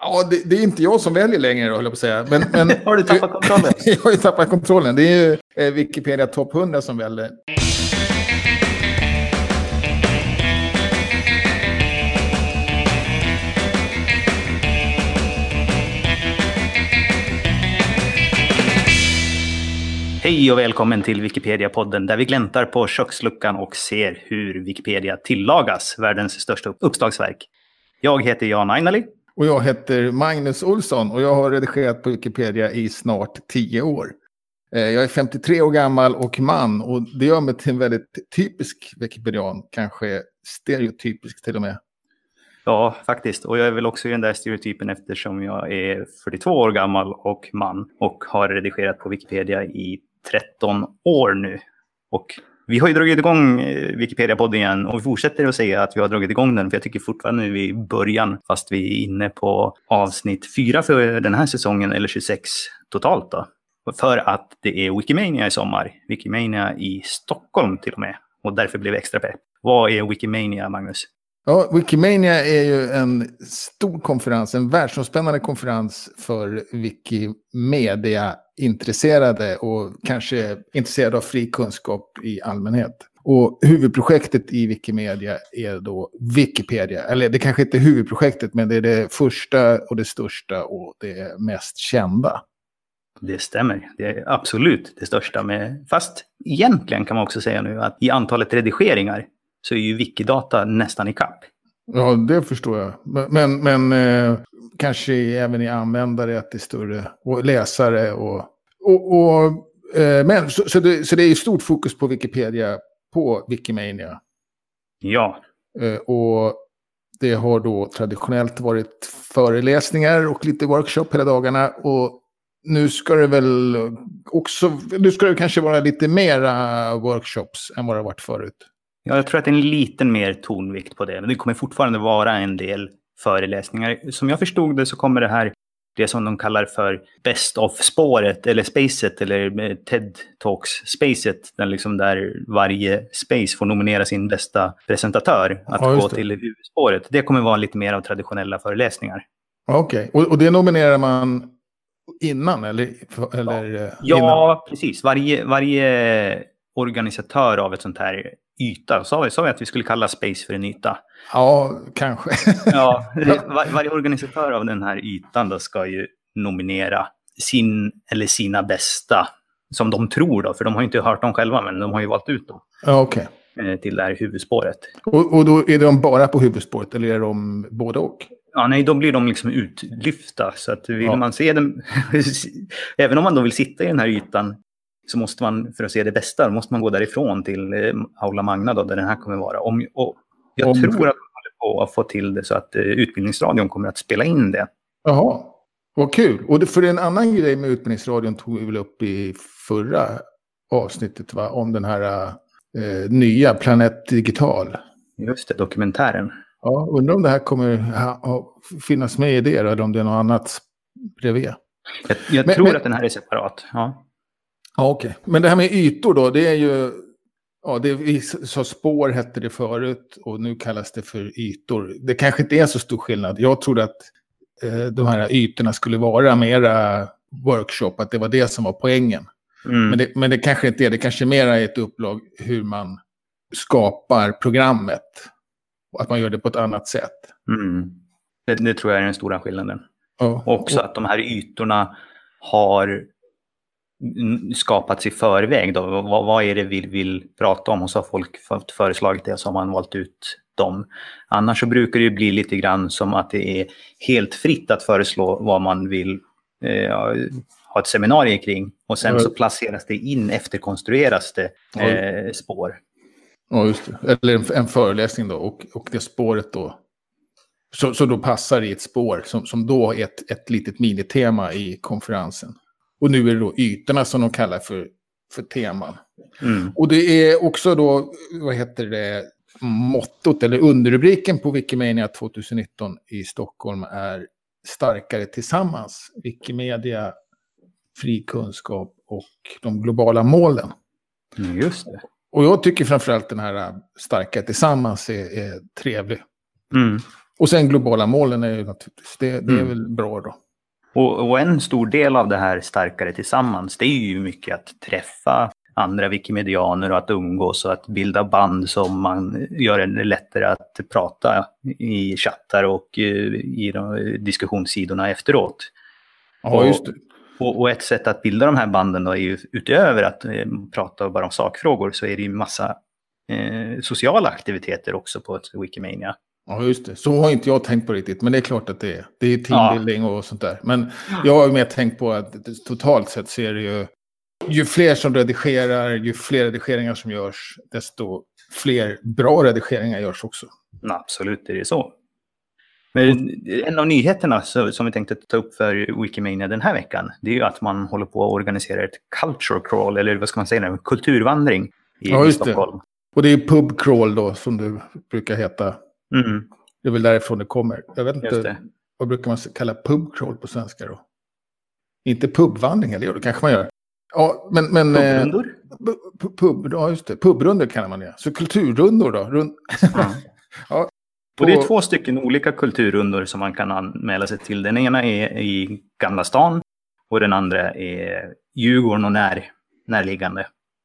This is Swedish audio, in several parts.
Ja, det är inte jag som väljer längre, höll jag på att säga. Men, har du tappat kontrollen? Jag har ju tappat kontrollen. Det är ju Wikipedia Topp 100 som väljer. Hej och välkommen till Wikipedia-podden där vi gläntar på köksluckan och ser hur Wikipedia tillagas, världens största uppslagsverk. Jag heter Jan Ainali. Och jag heter Magnus Olsson och jag har redigerat på Wikipedia i snart 10 år. Jag är 53 år gammal och man och det gör mig till en väldigt typisk wikipedian, kanske stereotypisk till och med. Ja, faktiskt. Och jag är väl också i den där stereotypen eftersom jag är 42 år gammal och man och har redigerat på Wikipedia i 13 år nu. Och vi har ju dragit igång Wikipedia-podden igen och vi fortsätter att säga att vi har dragit igång den. För jag tycker fortfarande nu är vi i början, fast vi är inne på avsnitt 4 för den här säsongen, eller 26 totalt då. För att det är Wikimania i sommar. Wikimania i Stockholm till och med. Och därför blev vi extra pepp. Vad är Wikimania, Magnus? Ja, Wikimania är ju en stor konferens, en världsomspännande konferens för Wikimedia-intresserade och kanske intresserade av fri kunskap i allmänhet. Och huvudprojektet i Wikimedia är då Wikipedia. Eller det kanske inte är huvudprojektet, men det är det första och det största och det mest kända. Det stämmer. Det är absolut det största. Fast egentligen kan man också säga nu att i antalet redigeringar så är ju Wikidata nästan i kapp. Ja, det förstår jag. Men kanske även i användare att det är större och läsare men så det är ju stort fokus på Wikipedia på Wikimania. Ja. Och det har då traditionellt varit föreläsningar och lite workshop hela dagarna och nu ska det kanske vara lite mera workshops än vad det har varit förut. Ja, jag tror att det är en liten mer tonvikt på det. Men det kommer fortfarande vara en del föreläsningar. Som jag förstod det så kommer det som de kallar för Best of-spåret eller Spacet eller TED Talks-spacet. Där varje space får nominera sin bästa presentatör att gå till huvudspåret. Det kommer vara lite mer av traditionella föreläsningar. Okej, och det nominerar man innan? Eller ja, innan? Precis. Varje organisatör av ett sånt här yta. Sa vi att vi skulle kalla space för en yta? Ja, kanske. Ja, varje organisatör av den här ytan då ska ju nominera sin eller sina bästa som de tror då, för de har ju inte hört dem själva, men de har ju valt ut dem. Ja, okej. Till det här huvudspåret. Och då är de bara på huvudspåret eller är de både och? Ja, nej, då blir de liksom utlyfta. Så att vill man se dem, även om man då vill sitta i den här ytan, så måste man, för att se det bästa, måste man gå därifrån till Aula Magna då, där den här kommer vara. Jag tror att man håller på att få till det så att Utbildningsradion kommer att spela in det. Jaha, vad kul. Och för en annan grej med Utbildningsradion tog vi väl upp i förra avsnittet, va? Om den här nya Planet Digital. Just det, dokumentären. Ja, undrar om det här kommer finnas med i det eller om det är något annat bredvid. Jag tror att den här är separat, ja. Ja, okej. Men det här med ytor då, det är ju... Ja, vi sa spår hette det förut och nu kallas det för ytor. Det kanske inte är så stor skillnad. Jag trodde att de här ytorna skulle vara mera workshop, att det var det som var poängen. Mm. Men det kanske inte är. Det kanske mer är ett upplag hur man skapar programmet. Och att man gör det på ett annat sätt. Mm. Det tror jag är den stora skillnaden. Ja. Också att de här ytorna har skapats i förväg då. Vad är det vi vill prata om? Och så har folk föreslagit det, så har man valt ut dem. Annars så brukar det bli lite grann som att det är helt fritt att föreslå vad man vill ha ett seminarium kring. Och sen så placeras det in, efterkonstrueras det spår. Ja, just det. Eller en föreläsning då. Och det spåret då. Så då passar i ett spår som då är ett litet minitema i konferensen. Och nu är det då ytorna som de kallar för teman. Mm. Och det är också då, mottot eller underrubriken på Wikimania 2019 i Stockholm är starkare tillsammans. Wikimedia, fri kunskap och de globala målen. Just det. Och jag tycker framförallt den här starkare tillsammans är trevlig. Mm. Och sen globala målen är ju naturligtvis, det är väl bra då. Och en stor del av det här starkare tillsammans, det är ju mycket att träffa andra wikimedianer och att umgås och att bilda band som man gör det lättare att prata i chattar och i de diskussionssidorna efteråt. Ja, just det. Och ett sätt att bilda de här banden då är ju utöver att prata bara om sakfrågor, så är det ju massa sociala aktiviteter också på ett Wikimania. Ja, just det. Så har inte jag tänkt på riktigt, men det är klart att det är. Det är teambuilding och sånt där. Men jag har ju mer tänkt på att totalt sett ser det ju fler som redigerar, ju fler redigeringar som görs, desto fler bra redigeringar görs också. Absolut, är det så. Men en av nyheterna som vi tänkte ta upp för Wikimania den här veckan, det är ju att man håller på att organisera ett culture crawl, eller vad ska man säga, en kulturvandring i Stockholm. Och det är pub crawl då, som det brukar heta. Det är väl därifrån det kommer. Jag vet inte, vad brukar man kalla pub crawl på svenska då? Inte pubvandring, eller det kanske man gör. Ja, men pubrundor? Ja, just det. Pubrundor kallar man det. Så kulturrundor då? Ja. Och det är 2 stycken olika kulturrundor som man kan anmäla sig till. Den ena är i Gamla stan och den andra är Djurgården och närliggande.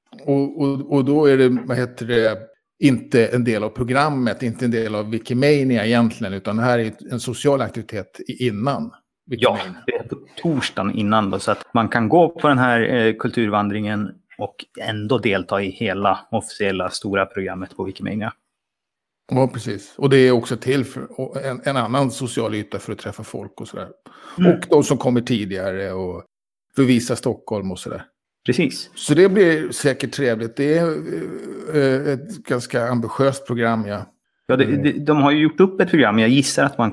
Och då är det, inte en del av programmet, inte en del av Wikimania egentligen, utan det här är en social aktivitet innan Wikimania. Ja, det är på torsdagen innan då, så att man kan gå på den här kulturvandringen och ändå delta i hela officiella stora programmet på Wikimania. Ja, precis. Och det är också till för en annan social yta för att träffa folk och sådär. Och de som kommer tidigare och för visa Stockholm och sådär. Precis. Så det blir säkert trevligt. Det är ett ganska ambitiöst program, ja. Ja, de har ju gjort upp ett program. Jag gissar att man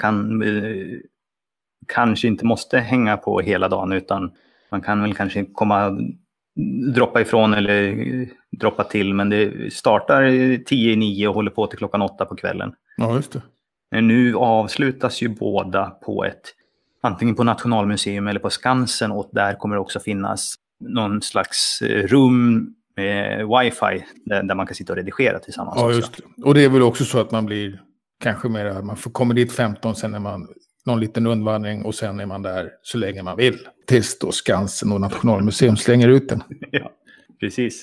kanske inte måste hänga på hela dagen, utan man kan väl kanske droppa ifrån eller droppa till, men det startar 10:09 och håller på till 8:00 på kvällen. Ja, just det. Men nu avslutas ju båda på antingen på Nationalmuseum eller på Skansen, och där kommer det också finnas någon slags rum med wifi där man kan sitta och redigera tillsammans. Ja, också. just det. Och det är väl också så att man blir kanske mer, man kommer dit 15, sen är man någon liten rundvandring och sen är man där så länge man vill. Tills då Skansen och Nationalmuseum slänger ut den. Ja, precis.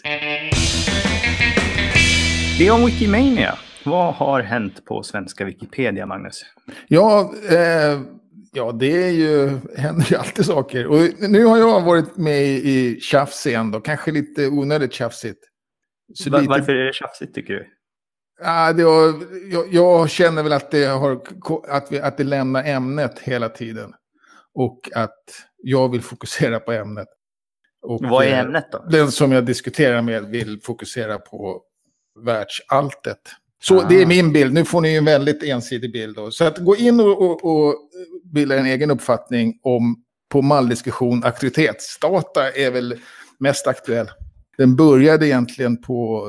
Det är om Wikimania. Vad har hänt på svenska Wikipedia, Magnus? Ja, det är händer ju alltid saker. Och nu har jag varit med i tjafs igen då. Kanske lite onödigt tjafsigt. Varför är det tjafsigt, tycker du? Ja, jag känner väl att det lämnar ämnet hela tiden. Och att jag vill fokusera på ämnet. Och vad är ämnet då? Den som jag diskuterar med vill fokusera på världsalltet. Så det är min bild. Nu får ni ju en väldigt ensidig bild då. Så att gå in och bilda en egen uppfattning på malldiskussion. Auktoritetsdata är väl mest aktuell. Den började egentligen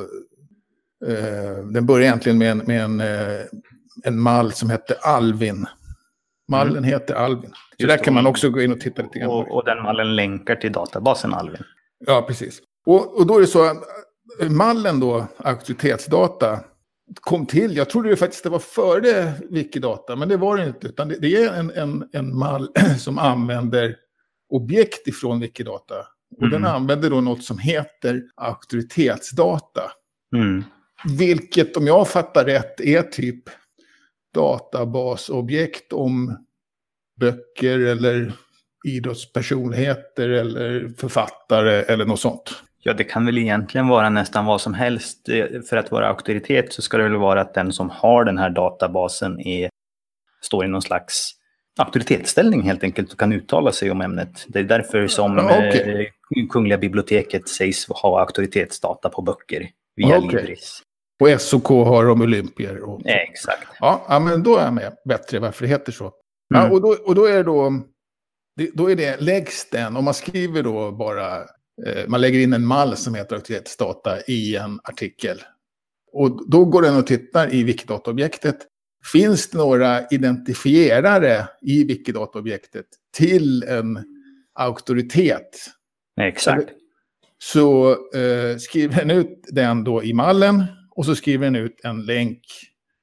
med en mall som hette Alvin. Mallen heter Alvin. Så där kan man också gå in och titta lite grann. Och den mallen länkar till databasen Alvin. Ja, precis. Och då är det så att mallen då, auktoritetsdata, kom till. Jag trodde faktiskt det var före Wikidata, men det var det inte. Utan det är en mall som använder objekt ifrån Wikidata. Och den använder då något som heter auktoritetsdata. Vilket, om jag fattar rätt, är typ databasobjekt om böcker eller idrottspersonligheter eller författare eller något sånt. Ja, det kan väl egentligen vara nästan vad som helst. För att vara auktoritet så ska det väl vara att den som har den här databasen står i någon slags auktoritetsställning helt enkelt och kan uttala sig om ämnet. Det är därför som Kungliga biblioteket sägs ha auktoritetsdata på böcker via Libris. Och SOK har de olympier. Exakt. Ja, men då är jag med bättre varför det heter så. Ja, och då är det läggs den, och man skriver då bara, man lägger in en mall som heter auktoritetsdata i en artikel. Och då går den och tittar i Wikidata-objektet. Finns det några identifierare i Wikidata-objektet till en auktoritet? Exakt. Så skriver den ut den då i mallen, och så skriver den ut en länk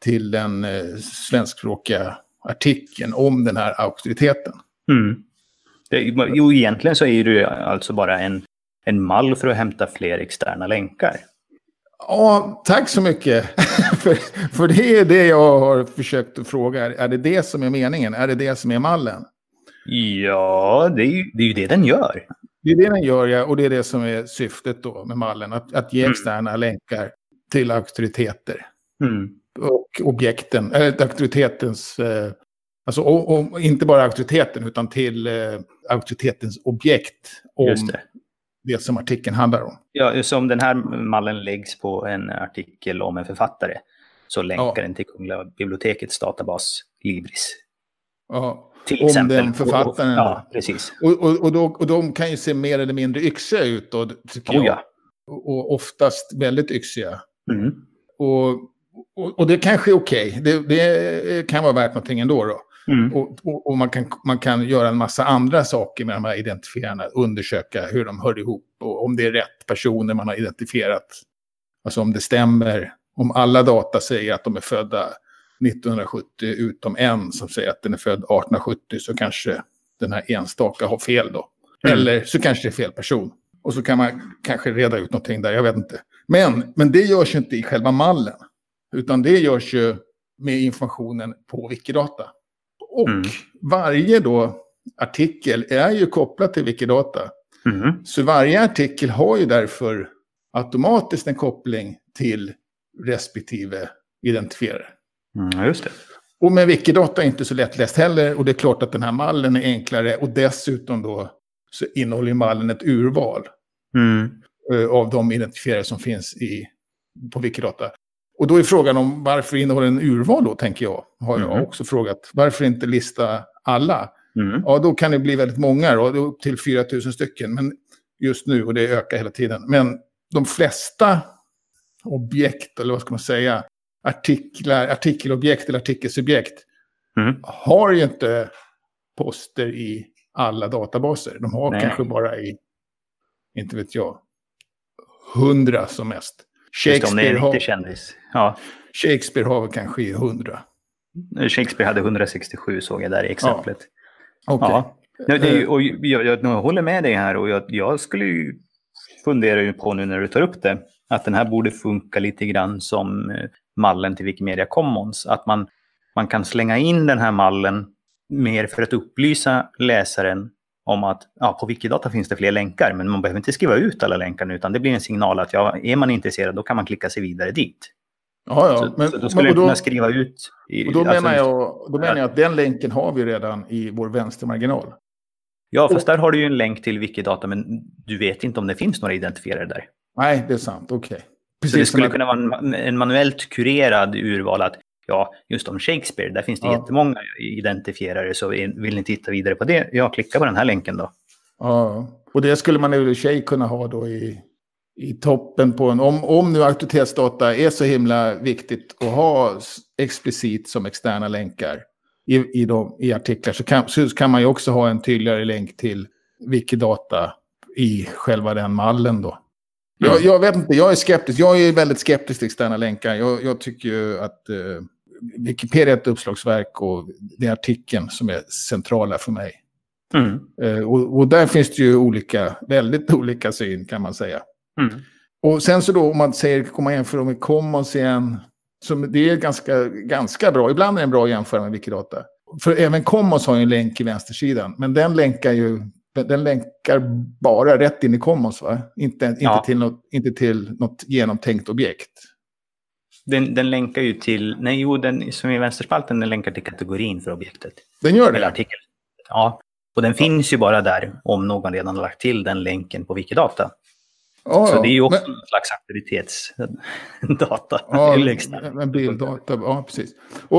till den svenskspråkiga artikeln om den här auktoriteten. Jo, egentligen så är det alltså bara en mall för att hämta fler externa länkar. Ja, tack så mycket. för det är det jag har försökt att fråga. Är det som är meningen? Är det som är mallen? Ja, det är ju det den gör. Det är det den gör, ja. Och det är det som är syftet då med mallen. Att ge externa länkar till auktoriteter. Och objekten. Auktoritetens... Alltså, och inte bara auktoriteten utan till auktoritetens objekt. Om det som artikeln handlar om. Ja, så om den här mallen läggs på en artikel om en författare så länkar den till Kungliga bibliotekets databas Libris. Ja, till exempel. Om den författaren. Ja, precis. Och de kan ju se mer eller mindre yxiga ut då, tycker jag. Ja. Och oftast väldigt yxiga. Och det kanske är okej. Det kan vara värt någonting ändå då. Och man kan göra en massa andra saker med de här identifierarna. Undersöka hur de hör ihop. Och om det är rätt personer man har identifierat. Alltså om det stämmer. Om alla data säger att de är födda 1970 utom en som säger att den är född 1870. Så kanske den här enstaka har fel då. Eller så kanske det är fel person. Och så kan man kanske reda ut någonting där, jag vet inte. Men det görs ju inte i själva mallen. Utan det görs ju med informationen på Wikidata. Och varje då artikel är ju kopplad till Wikidata. Så varje artikel har ju därför automatiskt en koppling till respektive identifierare. Just det. Och med Wikidata är inte så lättläst heller. Och det är klart att den här mallen är enklare. Och dessutom då så innehåller mallen ett urval av de identifierare som finns på Wikidata. Och då är frågan om varför innehåller en urval då, tänker jag. Har jag också frågat. Varför inte lista alla? Ja, då kan det bli väldigt många då. Det är upp till 4000 stycken. Men just nu, och det ökar hela tiden. Men de flesta objekt, eller vad ska man säga, artikelobjekt eller artikelsubjekt har ju inte poster i alla databaser. De har kanske bara i, inte vet jag, 100 som mest. Shakespeare har väl kanske 100. Shakespeare hade 167 såg jag där i exemplet. Ja. Okay. Ja. Och jag håller med dig här och jag skulle ju fundera ju på nu när du tar upp det att den här borde funka lite grann som mallen till Wikimedia Commons. Att man kan slänga in den här mallen mer för att upplysa läsaren om att på Wikidata finns det fler länkar, men man behöver inte skriva ut alla länkar nu, utan det blir en signal att är man intresserad då kan man klicka sig vidare dit. Ja. Så då skulle man kunna skriva ut. Och då menar jag att den länken har vi redan i vår vänstermarginal. Ja, fast där har du ju en länk till Wikidata, men du vet inte om det finns några identifierare där. Nej, det är sant. Okej. Så det skulle kunna vara en manuellt kurerad urval att just om Shakespeare, där finns det jättemånga identifierare, så vill ni titta vidare på det? Ja, klicka på den här länken då. Ja, och det skulle man i och för sig kunna ha då i toppen på om nu auktoritetsdata är så himla viktigt att ha explicit som externa länkar i artiklar, så kan man ju också ha en tydligare länk till Wikidata i själva den mallen då. Jag vet inte, jag är skeptisk. Jag är väldigt skeptisk till externa länkar. Jag tycker ju att Wikipedia är ett uppslagsverk och det är artikeln som är centrala för mig. Och där finns det ju väldigt olika syn, kan man säga. Och sen så då, om man jämför med Commons igen, som det är ganska bra. Ibland är det bra att jämföra med Wikidata. För även Commons har ju en länk i vänstersidan, men den länkar bara rätt in i Commons, va? Inte till något genomtänkt objekt. Den länkar ju till, den som är i vänsterspalten, den länkar till kategorin för objektet. Den gör det? Eller artikel. Ja, och den finns ju bara där om någon redan har lagt till den länken på Wikidata. Så det är ju också en slags aktivitetsdata. En bilddata, ja precis.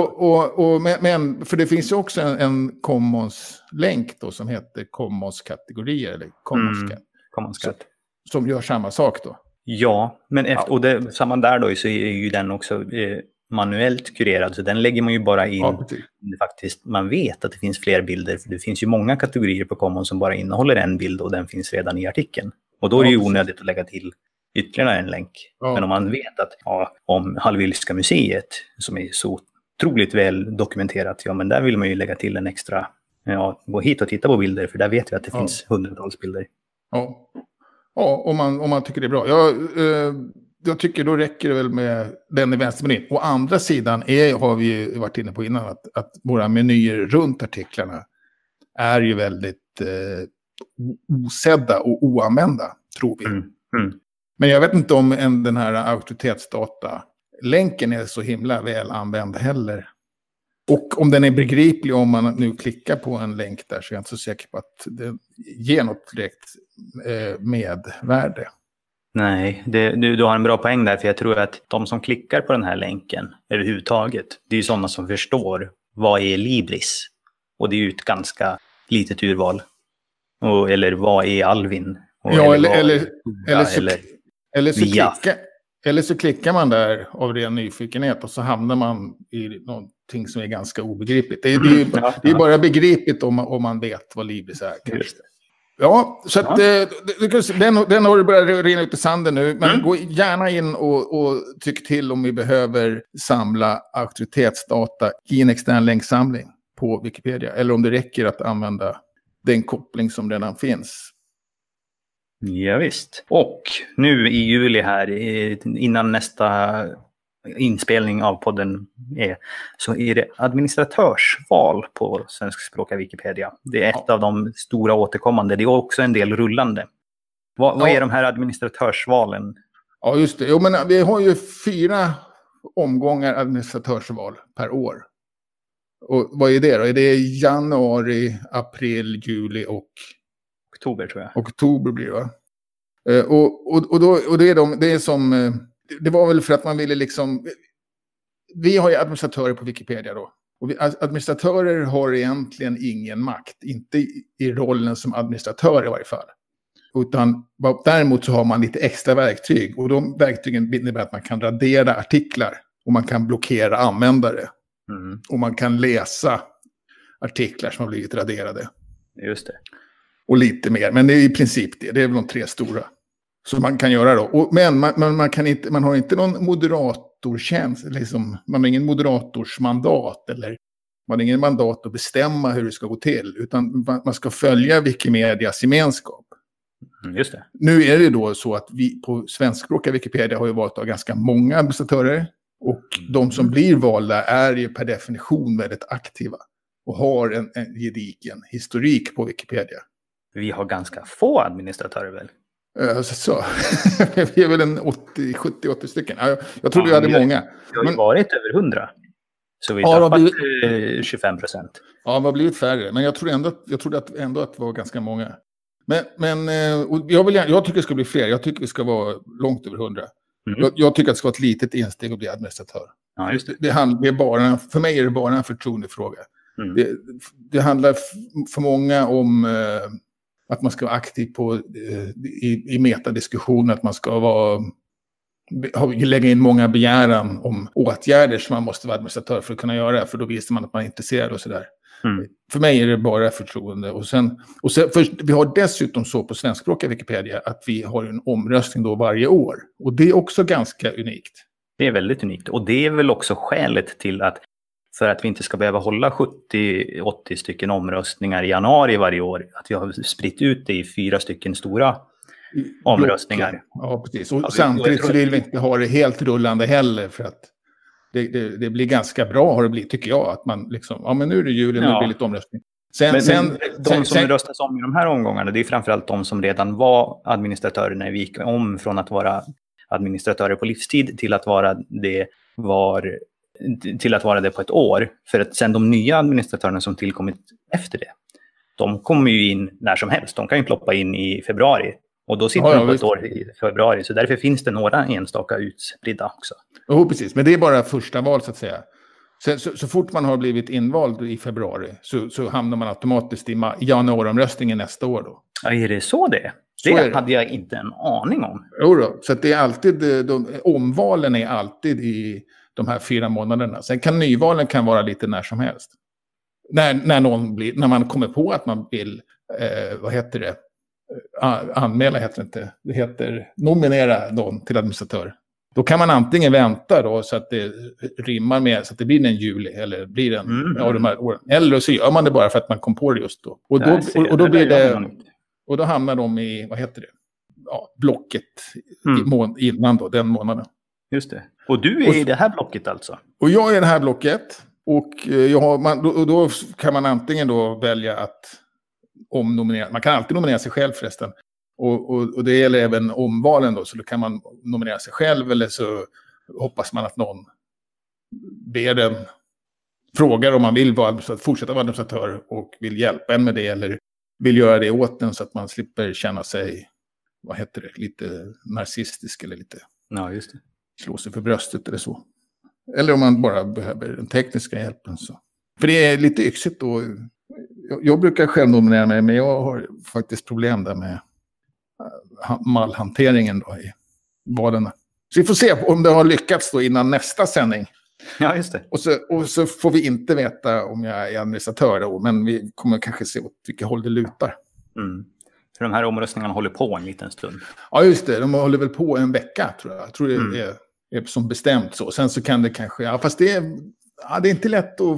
Men för det finns ju också en Commons-länk då som heter Commons-kategorier eller Commons-cat. Som gör samma sak då. Ja, men samma där då så är ju den också manuellt kurerad, så den lägger man ju bara in faktiskt man vet att det finns fler bilder, för det finns ju många kategorier på Commons som bara innehåller en bild och den finns redan i artikeln. Och då är det ju onödigt att lägga till ytterligare en länk. Ja. Men om man vet att om Hallwylska museet, som är så otroligt väl dokumenterat, men där vill man ju lägga till en extra, gå hit och titta på bilder, för där vet vi att det finns hundratals bilder. Ja, om man tycker det är bra. Jag tycker då räcker det väl med den i vänstermenyn. Å andra sidan har vi ju varit inne på innan att våra menyer runt artiklarna är ju väldigt osedda och oanvända, tror vi. Men jag vet inte om den här auktoritetsdata-länken är så himla väl använd heller. Och om den är begriplig, om man nu klickar på en länk där, så är jag inte så säker på att det ger något direkt medvärde. Nej, du har en bra poäng där, för jag tror att de som klickar på den här länken överhuvudtaget, det är ju sådana som förstår vad är Libris. Och det är ju ett ganska litet urval. Eller vad är Alvin? Eller så klickar man där av ren nyfikenhet och så hamnar man i någonting som är ganska obegripligt. Det är bara begripligt om man vet vad Libris är. Ja, så att den har börjat rinna ut i sanden nu. Men gå gärna in och tyck till om vi behöver samla auktoritetsdata i en extern länksamling på Wikipedia. Eller om det räcker att använda den koppling som redan finns. Ja, visst. Och nu i juli här, innan nästa inspelning av podden så är det administratörsval på svenskspråkiga Wikipedia. Det är ett av de stora återkommande. Det är också en del rullande. Vad är de här administratörsvalen? Ja, just det. Men vi har ju 4 omgångar administratörsval per år. Och vad är det då? Är det januari, april, juli och oktober, tror jag. Oktober blir det, va? Det var väl för att man ville liksom... Vi har ju administratörer på Wikipedia då. Och administratörer har egentligen ingen makt. Inte i rollen som administratör i varje fall. Utan däremot så har man lite extra verktyg. Och de verktygen innebär att man kan radera artiklar. Och man kan blockera användare. Och man kan läsa artiklar som har blivit raderade. Just det. Och lite mer. Men det är i princip det. Det är väl de 3 stora. Så man kan göra då. Men man har inte någon moderatortjänst. Liksom, man har ingen moderatorsmandat. Eller man har ingen mandat att bestämma hur det ska gå till. Utan man ska följa Wikimedias gemenskap. Just det. Nu är det då så att vi på svenskspråkiga Wikipedia har ju varit av ganska många administratörer. Och de som blir valda är ju per definition väldigt aktiva. Och har en gedigen historik på Wikipedia. Vi har ganska få administratörer väl? Så. Vi är väl en 70-80 stycken. Jag trodde vi hade många. Det har ju varit över 100. Så vi har tappat 25%. Ja, det har blivit färre. Men jag trodde ändå att det var ganska många. Men jag tycker det ska bli fler. Jag tycker det ska vara långt över 100. Jag tycker att det ska vara ett litet insteg att bli administratör. Ja, just det. Det är bara, för mig är det bara en förtroendefråga. Det handlar för många om att man ska vara aktiv i metadiskussioner, att man ska lägga in många begäran om åtgärder som man måste vara administratör för att kunna göra, för då visar man att man är intresserad och sådär. För mig är det bara förtroende. Och sen vi har dessutom så på svenskspråkiga Wikipedia att vi har en omröstning då varje år. Och det är också ganska unikt. Det är väldigt unikt. Och det är väl också skälet till att för att vi inte ska behöva hålla 70-80 stycken omröstningar i januari varje år, att vi har spritt ut det i 4 stycken stora omröstningar. Ja, precis. Och samtidigt så vill vi inte ha det helt rullande heller, för att det blir ganska bra, har det blivit, tycker jag, att man liksom, men nu är det jul, nu blir det lite omröstning. De som röstas om i de här omgångarna, det är framförallt de som redan var administratörer när vi gick om från att vara administratörer på livstid till att vara det på ett år. För att sen de nya administratörerna som tillkommit efter det, de kommer ju in när som helst. De kan ju ploppa in i februari. Och då sitter de på ett år i februari. Så därför finns det några enstaka utspridda också. Jo, precis. Men det är bara första val, så att säga. Så fort man har blivit invald i februari så hamnar man automatiskt i januariomröstningen nästa år då. Ja, är det så det? Det hade jag inte en aning om. Jo då, så att det är alltid, omvalen är alltid i de här 4 månaderna. Sen kan nyvalen vara lite när som helst. När man kommer på att man vill, anmäla heter det inte. Det heter nominera någon till administratör. Då kan man antingen vänta då så att det rimmar med så att det blir en juli eller blir en av de här åren. Eller så gör man det bara för att man kom på det just då. Och då blir det, och då hamnar de i, vad heter det? Ja, blocket innan då, den månaden. Just det. Och du är i det här blocket alltså? Och jag är i det här blocket. Och då kan man antingen då välja att omnominera. Man kan alltid nominera sig själv förresten. Och det gäller även omvalen då. Så då kan man nominera sig själv eller så hoppas man att någon ber den, frågar om man vill fortsätta vara administratör och vill hjälpa en med det eller vill göra det åt den så att man slipper känna sig, vad heter det, lite narcissistisk eller lite just det. Slå sig för bröstet eller så. Eller om man bara behöver den tekniska hjälpen så. För det är lite yxigt då. Jag brukar själv nominera mig men jag har faktiskt problem där med mallhanteringen då i valen. Så vi får se om det har lyckats då innan nästa sändning. Ja, just det. Och så får vi inte veta om jag är administratör då, men vi kommer kanske se åt vilka håll det lutar. För de här omröstningarna håller på en liten stund. Ja, just det. De håller väl på en vecka, tror jag. Jag tror det är som bestämt så. Sen så kan det kanske... Ja, fast det är inte lätt att...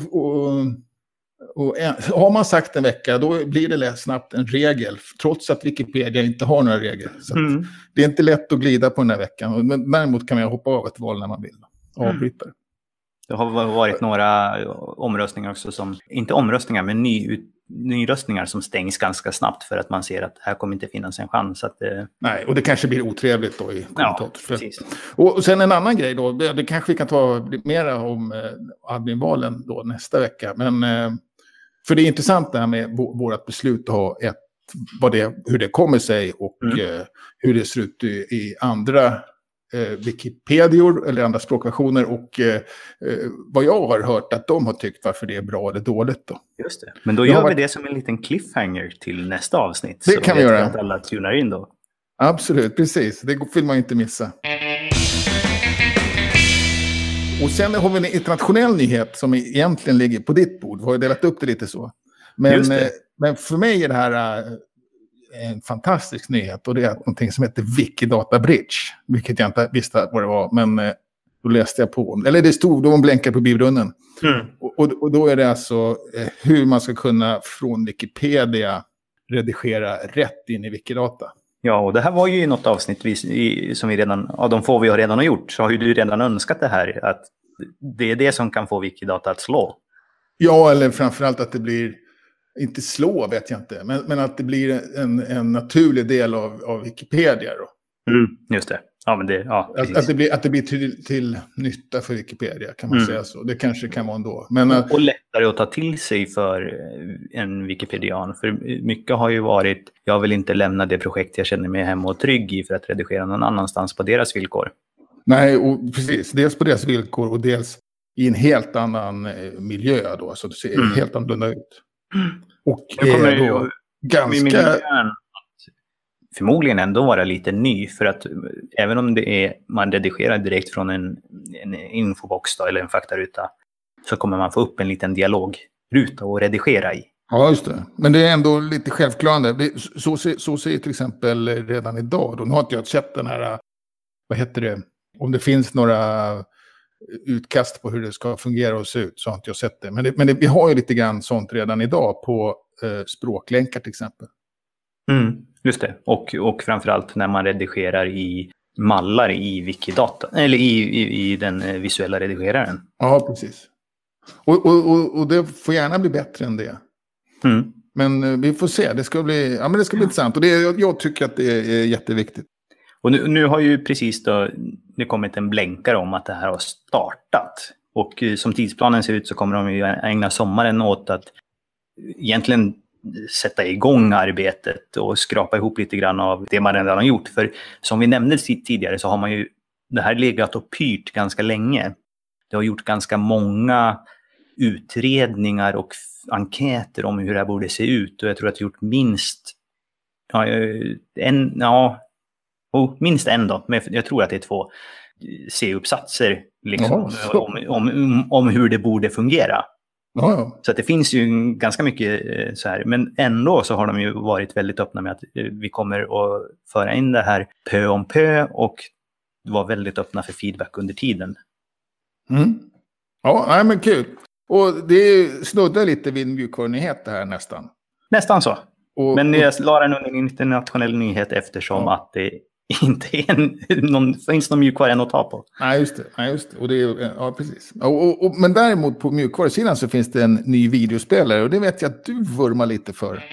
har man sagt en vecka, då blir det snabbt en regel. Trots att Wikipedia inte har några regler. Så det är inte lätt att glida på den här veckan. Men däremot kan man hoppa av ett val när man vill. Avbryta det. Det har varit några omröstningar också som... Inte omröstningar, men nyröstningar som stängs ganska snabbt för att man ser att här kommer inte finnas en chans. Att, Nej, och det kanske blir otrevligt då i kommentatorsfältet. Ja, och sen en annan grej då, det kanske vi kan ta mera om adminvalen då nästa vecka. Men för det är intressant det här med vårt beslut att ha hur det kommer sig och hur det ser ut i andra Wikipedior eller andra språkversioner och vad jag har hört att de har tyckt varför det är bra eller dåligt då. Just det. Men då gör vi det som en liten cliffhanger till nästa avsnitt. Det kan vi göra. Att alla tunar in då. Absolut, precis. Det vill man inte missa. Och sen har vi en internationell nyhet som egentligen ligger på ditt bord. Vi har delat upp det lite så. Men för mig är det här en fantastisk nyhet och det är någonting som heter Wikidata Bridge, vilket jag inte visste vad det var, men då läste jag på. Eller det stod, de blänkar på bibrunnen. Och då är det alltså hur man ska kunna från Wikipedia redigera rätt in i Wikidata. Ja, och det här var ju något avsnitt som vi redan, de får vi redan har gjort, så har ju du redan önskat det här, att det är det som kan få Wikidata att slå. Ja, eller framförallt att det blir, inte slå vet jag inte, men att det blir en naturlig del av Wikipedia då. Just det. Ja, men att det blir till nytta för Wikipedia, kan man säga så. Det kanske kan vara ändå. Men, och lättare att ta till sig för en Wikipedian. För mycket har ju varit, jag vill inte lämna det projekt jag känner mig hemma och trygg i för att redigera någon annanstans på deras villkor. Nej, och precis. Dels på deras villkor och dels i en helt annan miljö då. Så det ser helt annorlunda ut. Och då ganska... förmodligen ändå vara lite ny, för att även om det är man redigerar direkt från en infobox då, eller en faktaruta, så kommer man få upp en liten dialogruta att redigera i. Ja, just det. Men det är ändå lite självklarande. Så ser till exempel redan idag. Då. Nu har inte jag sett den här, vad heter det, om det finns några utkast på hur det ska fungera och se ut, så har inte jag sett det. Men vi har ju lite grann sånt redan idag på språklänkar till exempel. Just det. Och framförallt när man redigerar i mallar i Wikidata, eller i den visuella redigeraren. Ja, precis. Och det får gärna bli bättre än det. Men vi får se. Det ska bli intressant. Och jag tycker att det är jätteviktigt. Och nu har ju precis då det kommit en blänkare om att det här har startat. Och som tidsplanen ser ut så kommer de ju ägna sommaren åt att egentligen sätta igång arbetet och skrapa ihop lite grann av det man redan har gjort. För som vi nämnde tidigare så har man ju det här legat och pyrt ganska länge. Det har gjort ganska många utredningar och enkäter om hur det här borde se ut. Och jag tror att det har gjort minst en då. Men jag tror att det är 2 C-uppsatser liksom, om hur det borde fungera. Ja. Så att det finns ju ganska mycket så här. Men ändå så har de ju varit väldigt öppna med att vi kommer att föra in det här pö om pö och var väldigt öppna för feedback under tiden. Ja, men kul. Och det snuddar lite vid mjukvarunyhet det här nästan. Nästan så. Men jag la den under en internationell nyhet eftersom att det inte är finns någon mjukvara än att ta på. Nej, just det. Och det är, precis. Men däremot på mjukvarusidan så finns det en ny videospelare. Och det vet jag att du vurmar lite för.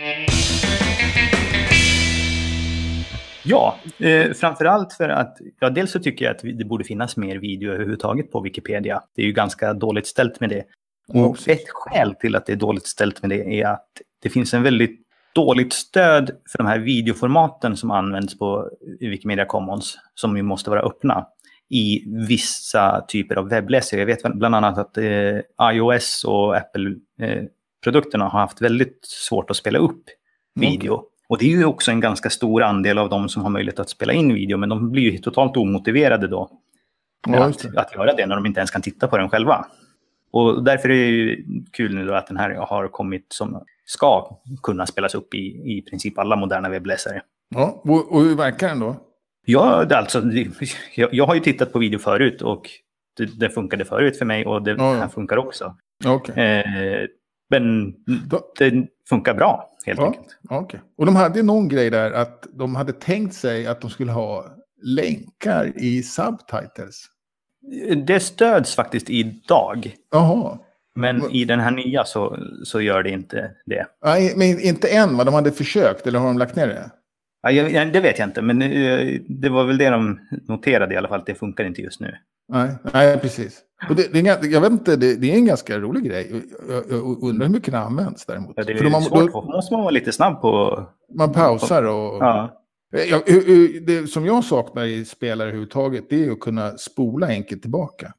Ja, framförallt för att dels så tycker jag att det borde finnas mer video överhuvudtaget på Wikipedia. Det är ju ganska dåligt ställt med det. Och ett skäl till att det är dåligt ställt med det är att det finns en väldigt dåligt stöd för de här videoformaten som används på Wikimedia Commons, som ju måste vara öppna i vissa typer av webbläsare. Jag vet bland annat att iOS och Apple-produkterna har haft väldigt svårt att spela upp video. Och det är ju också en ganska stor andel av dem som har möjlighet att spela in video, men de blir ju totalt omotiverade då att göra det när de inte ens kan titta på den själva. Och därför är det ju kul nu då att den här har kommit som ska kunna spelas upp i princip alla moderna webbläsare. Ja, och hur verkar den då? Ja, jag har ju tittat på video förut och det funkade förut för mig och det här funkar också. Okay. Men det funkar bra, helt enkelt. Okay. Och de hade någon grej där att de hade tänkt sig att de skulle ha länkar i subtitles. Det stöds faktiskt idag. Jaha. Men i den här nya så gör det inte det. Nej, men inte än va? De hade försökt eller har de lagt ner det? Ja, det vet jag inte, men det var väl det de noterade i alla fall, att det funkar inte just nu. Nej precis. Och jag vet inte, det är en ganska rolig grej. Jag undrar hur mycket det används däremot. Ja, det är svårt, då måste man vara lite snabb på... Man pausar och... Ja. Det som jag saknar i spelare överhuvudtaget, det är att kunna spola enkelt tillbaka.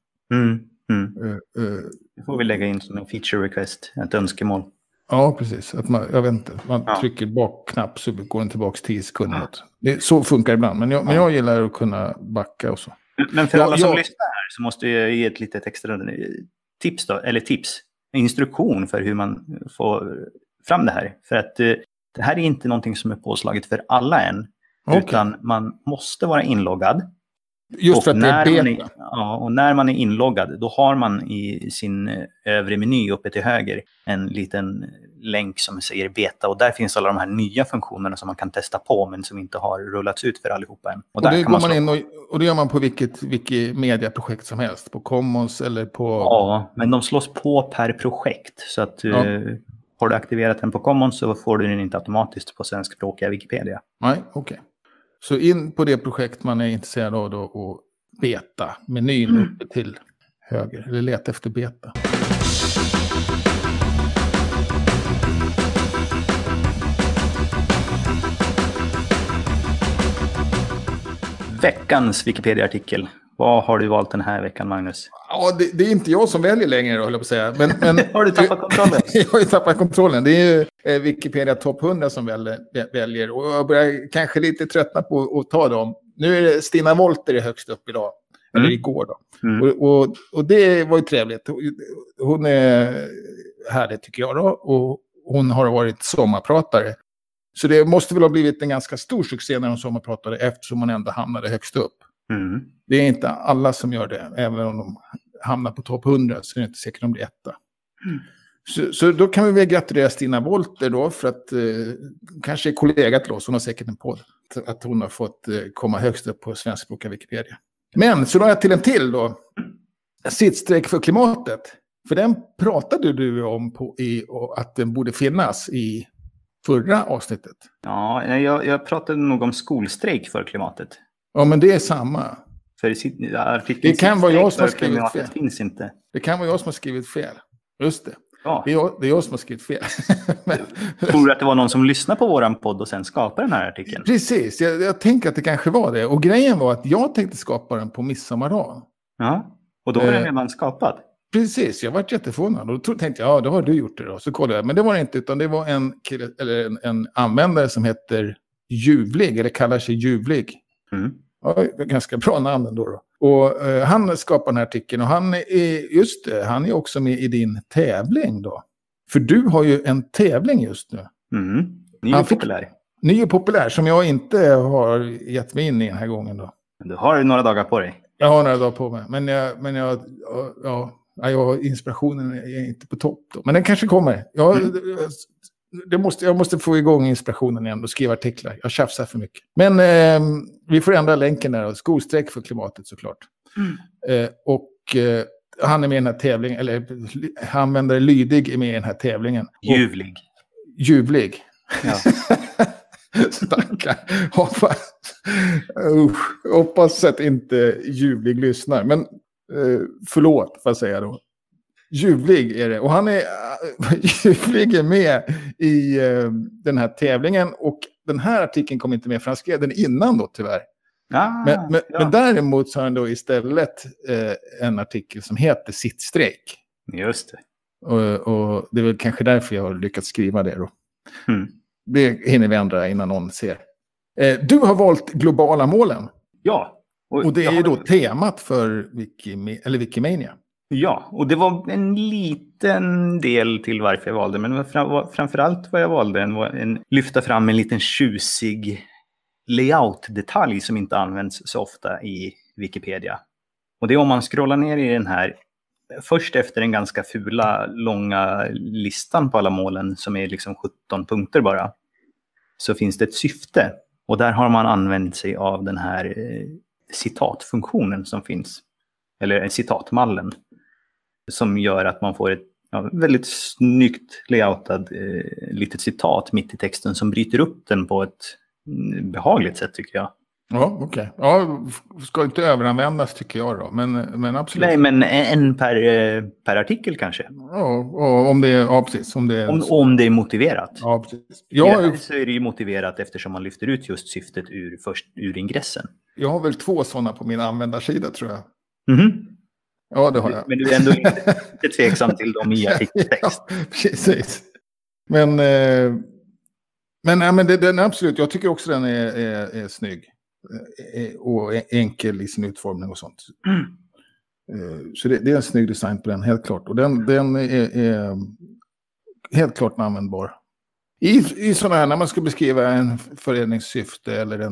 Det får vi lägga in som en feature request, ett önskemål. Ja, precis. Att man trycker bak-knapp så går den tillbaka 10 sekunder. Så funkar det ibland, men jag gillar att kunna backa och så. Men för alla som lyssnar här så måste jag ge ett litet extra tips då, eller instruktion för hur man får fram det här. För att det här är inte någonting som är påslaget för alla än. Utan man måste vara inloggad. Just för att det är beta. Och när man är inloggad då har man i sin övre meny uppe till höger en liten länk som säger beta. Och där finns alla de här nya funktionerna som man kan testa på men som inte har rullats ut för allihopa än. Och det går man in och det gör man på vilket Wikimedia-projekt som helst. På Commons eller på... Ja, men de slås på per projekt. Så att har du aktiverat den på Commons så får du den inte automatiskt på svenskspråkiga Wikipedia. Nej, okej. Så in på det projekt man är intresserad av då och beta. Menyn uppe till höger. Eller leta efter beta. Veckans Wikipedia-artikel. Vad har du valt den här veckan, Magnus? Ja, det är inte jag som väljer längre, höll jag på att säga. Men har du tappat kontrollen? Jag har ju tappat kontrollen. Det är ju Wikipedia Top 100 som väljer. Och jag börjar kanske lite tröttna på att ta dem. Nu är det Stina Wolter högst upp idag. Eller igår då. Och det var ju trevligt. Hon är härlig tycker jag då. Och hon har varit sommarpratare. Så det måste väl ha blivit en ganska stor succé när hon sommarpratade eftersom hon ändå hamnade högst upp. Det är inte alla som gör det. Även om de hamnar på topp 100 så är det inte säkert att de blir etta. Så då kan vi väl gratulera Stina Wolter då. För att kanske är kollega till oss. Hon har säkert en podd. Att hon har fått komma högst upp på svenskspråkiga Wikipedia. Men så då har jag till då. Sittstreck för klimatet. För den pratade du om att den borde finnas i förra avsnittet. Ja, jag pratade nog om skolstrejk för klimatet. Ja, men det är samma. För det kan vara jag som har skrivit fel. Finns inte. Det kan vara jag som har skrivit fel. Just det. Ja. Det är jag som har skrivit fel. Tror du att det var någon som lyssnade på våran podd och sen skapade den här artikeln? Precis, jag tänker att det kanske var det. Och grejen var att jag tänkte skapa den på midsommardagen. Ja, och då var den redan skapad. Precis, jag var jätteförvånad. Och då tänkte jag, då har du gjort det då. Så kollade jag, men det var det inte. Utan det var en användare som heter Ljuvlig, eller kallar sig Ljuvlig. Ja, ganska bra namn ändå då. Och han skapar den här artikeln och han är också med i din tävling då. För du har ju en tävling just nu. Ny och populär. Ny och populär som jag inte har gett mig in i den här gången då. Du har några dagar på dig. Jag har några dagar på mig. Men inspirationen är inte på topp då. Men den kanske kommer. Jag måste få igång inspirationen igen och skriva artiklar. Jag tjafsar för mycket. Men vi får ändra länken där. Skosträck för klimatet såklart. Han är med i den här tävlingen. Eller han använder lydig är med i den här tävlingen. Ljuvlig. Ja. Stackar. Hoppas att inte ljuvlig lyssnar. Men förlåt får jag säga då. Ljuvlig är det. Och Ljuvlig är med i den här tävlingen. Och den här artikeln kom inte med för han skrev den innan då tyvärr. Men däremot så har han då istället en artikel som heter Sittstrejk. Just det. Och det är väl kanske därför jag har lyckats skriva det då. Det hinner vi ändra innan någon ser. Du har valt globala målen. Ja. Och det är ju då temat för Wikimania. Ja, och det var en liten del till varför jag valde. Men framförallt vad jag valde var lyfta fram en liten tjusig layout-detalj som inte används så ofta i Wikipedia. Och det är om man scrollar ner i den här, först efter den ganska fula, långa listan på alla målen som är liksom 17 punkter bara, så finns det ett syfte. Och där har man använt sig av den här citatfunktionen som finns. Eller citatmallen. Som gör att man får ett väldigt snyggt layoutad litet citat mitt i texten som bryter upp den på ett behagligt sätt tycker jag. Ja, okej. Ja, ska inte överanvändas tycker jag då, men absolut. Nej, men en per artikel kanske. Ja, om det är, precis. Om det är motiverat. Ja, precis. Så är det ju motiverat eftersom man lyfter ut just syftet ur ingressen. Jag har väl 2 sådana på min användarsida tror jag. Ja, det har jag. Men du är ändå lite tveksam till dem i artikeltext. Ja, precis. Men den absolut, jag tycker också den är snygg. Och enkel i sin utformning och sånt. Så det är en snygg design på den, helt klart. Och den är helt klart användbar. I sådana här, när man ska beskriva en föreningssyfte eller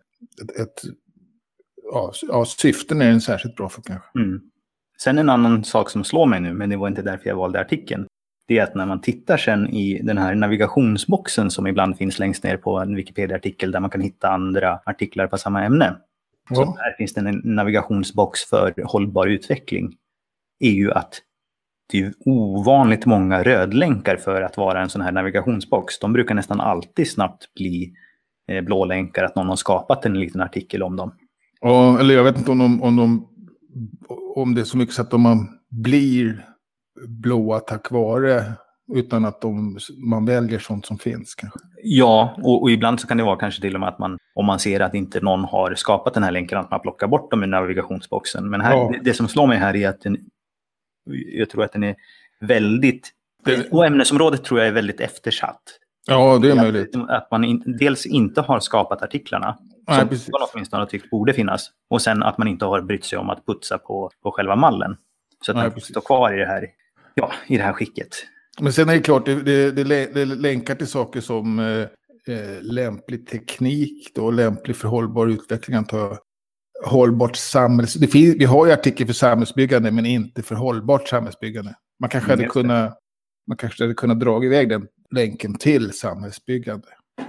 syften är den särskilt bra för kanske. Sen en annan sak som slår mig nu, men det var inte därför jag valde artikeln. Det är att när man tittar sen i den här navigationsboxen som ibland finns längst ner på en Wikipedia-artikel där man kan hitta andra artiklar på samma ämne. Så här finns det en navigationsbox för hållbar utveckling. Är ju att det är ovanligt många rödlänkar för att vara en sån här navigationsbox. De brukar nästan alltid snabbt bli blålänkar att någon har skapat en liten artikel om dem. Ja, eller jag vet inte om det är så mycket så att man blir blåa tack vare utan att man väljer sånt som finns kanske. Ja, och ibland så kan det vara kanske till och med att om man ser att inte någon har skapat den här länken att man plockar bort dem i navigationsboxen. Men här, det som slår mig här är att jag tror att den är väldigt... Och ämnesområdet tror jag är väldigt eftersatt. Ja, det är möjligt. Att man dels inte har skapat artiklarna. Som man åtminstone har tyckt borde finnas. Och sen att man inte har brytt sig om att putsa på själva mallen. Så att den står kvar i det här skicket. Men sen är det klart, det länkar till saker som lämplig teknik då, lämplig för hållbar utveckling, antar jag. Hållbart vi har ju artikel för samhällsbyggande, men inte för hållbart samhällsbyggande. Man kanske hade kunnat dra iväg den länken till samhällsbyggande.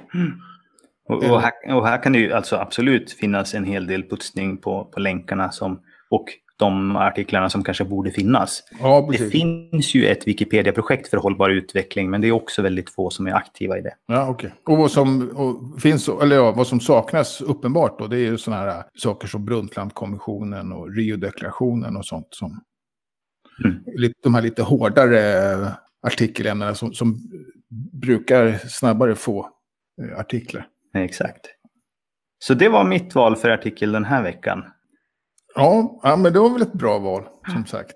Och här kan det ju alltså absolut finnas en hel del putsning på länkarna och de artiklarna som kanske borde finnas. Ja, det finns ju ett Wikipedia-projekt för hållbar utveckling, men det är också väldigt få som är aktiva i det. Ja, okej. Och vad som saknas uppenbart då, det är ju sådana här saker som Brundtlandkommissionen och Rio-deklarationen och sånt som de här lite hårdare artikelämnena som brukar snabbare få artiklar. Exakt. Så det var mitt val för artikel den här veckan. Ja, men det var väl ett bra val, som sagt.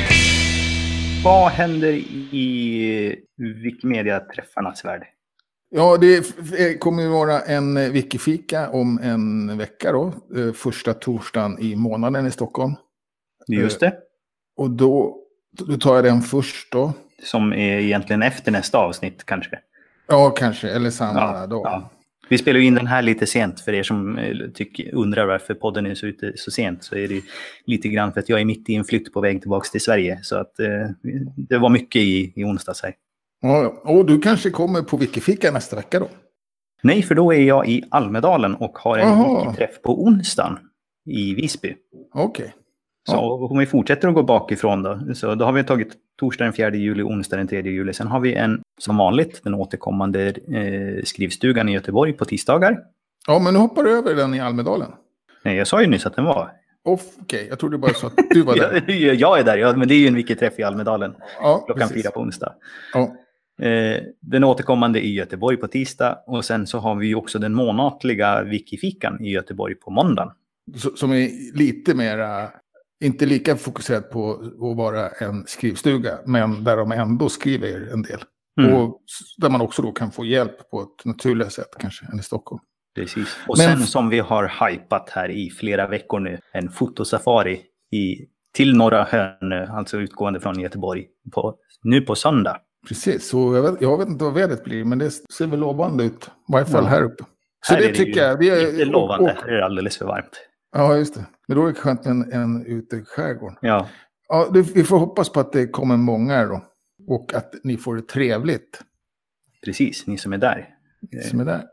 Vad händer i Wikimedia-träffarnas värld? Ja, det kommer ju vara en Wikifika om en vecka då. Första torsdagen i månaden i Stockholm. Just det. Och då tar jag den först då. Som är egentligen efter nästa avsnitt kanske. Ja, kanske. Eller samma dag. Ja. Vi spelar ju in den här lite sent för er som undrar varför podden är ute så sent. Så är det lite grann för att jag är mitt i en flytt på väg tillbaka till Sverige. Så att det var mycket i onsdags här. Ja, och du kanske kommer på Wikifika nästa vecka då? Nej, för då är jag i Almedalen och har en Wiki-träff på onsdagen i Visby. Okej. Så om vi fortsätter att gå bakifrån då. Så då har vi tagit torsdag den 4 juli, onsdag den 3 juli. Sen har vi som vanligt den återkommande skrivstugan i Göteborg på tisdagar. Ja, men nu hoppar du över den i Almedalen. Nej, jag sa ju nyss att den var. Okej, jag trodde bara så att du var där. Jag är där, men det är ju en Wiki-träff i Almedalen. Ja, klockan 4 på onsdag. Ja. Den återkommande i Göteborg på tisdag. Och sen så har vi ju också den månatliga Wikifikan i Göteborg på måndagen. Som är lite mera, inte lika fokuserat på att vara en skrivstuga, men där de ändå skriver en del. Och där man också då kan få hjälp på ett naturligt sätt kanske än i Stockholm. Precis. Och sen som vi har hypat här i flera veckor nu, en fotosafari till Norra Hönö, alltså utgående från Göteborg, nu på söndag. Precis, så jag vet inte vad vädret blir, men det ser väl lovande ut. I varje fall här uppe. Så här det tycker jag. Det är lovande, här är det alldeles för varmt. Ja, just det. Men då är det skönt med en ute i skärgården. Ja. Ja, vi får hoppas på att det kommer många här då. Och att ni får det trevligt. Precis, ni som är där. Där.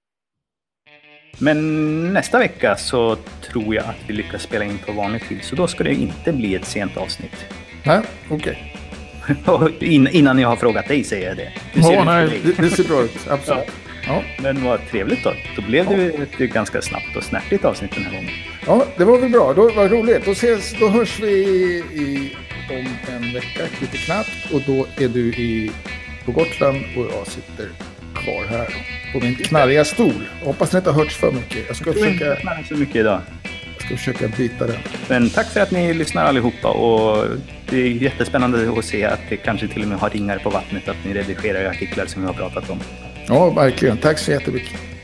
Men nästa vecka så tror jag att vi lyckas spela in på vanlig tid. Så då ska det inte bli ett sent avsnitt. Nej, okej. Innan jag har frågat dig säger jag det. Det ser bra ut, absolut. Ja. Men vad trevligt då. Då blev det ett ganska snabbt och snärtigt avsnitt den här gången. Ja, det var väl bra. Vad roligt. Då hörs vi om en vecka lite knappt. Och då är du på Gotland och jag sitter kvar här på min knarriga stol. Jag hoppas ni inte har hörts för mycket. Jag ska försöka... så mycket idag. Jag ska försöka byta den. Men tack för att ni lyssnar allihopa. Och det är jättespännande att se att det kanske till och med har ringar på vattnet. Att ni redigerar artiklar som vi har pratat om. Ja, verkligen. Tack så jättemycket.